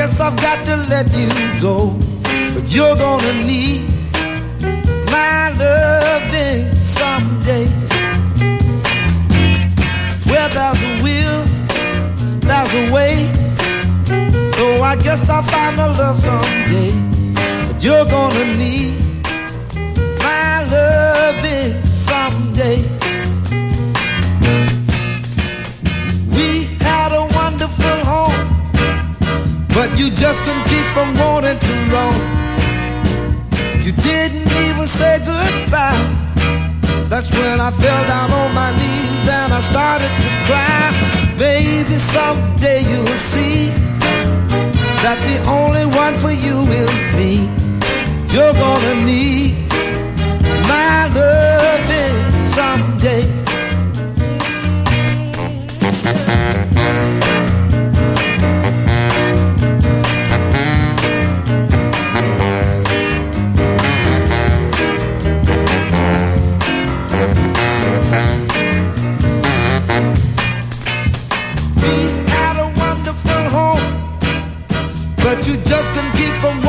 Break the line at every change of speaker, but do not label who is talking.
guess I've got to let you go. But you're gonna need my loving someday. Where there's a will, there's a way. So I guess I'll find a love someday. But you're gonna need my loving someday. We had a wonderful home, but you just couldn't keep from wanting to roam. You didn't even say goodbye. That's when I fell down on my knees and I started to cry. Baby, someday you'll see that the only one for you is me. You're gonna need my loving someday. We had a wonderful home, but you just couldn't keep from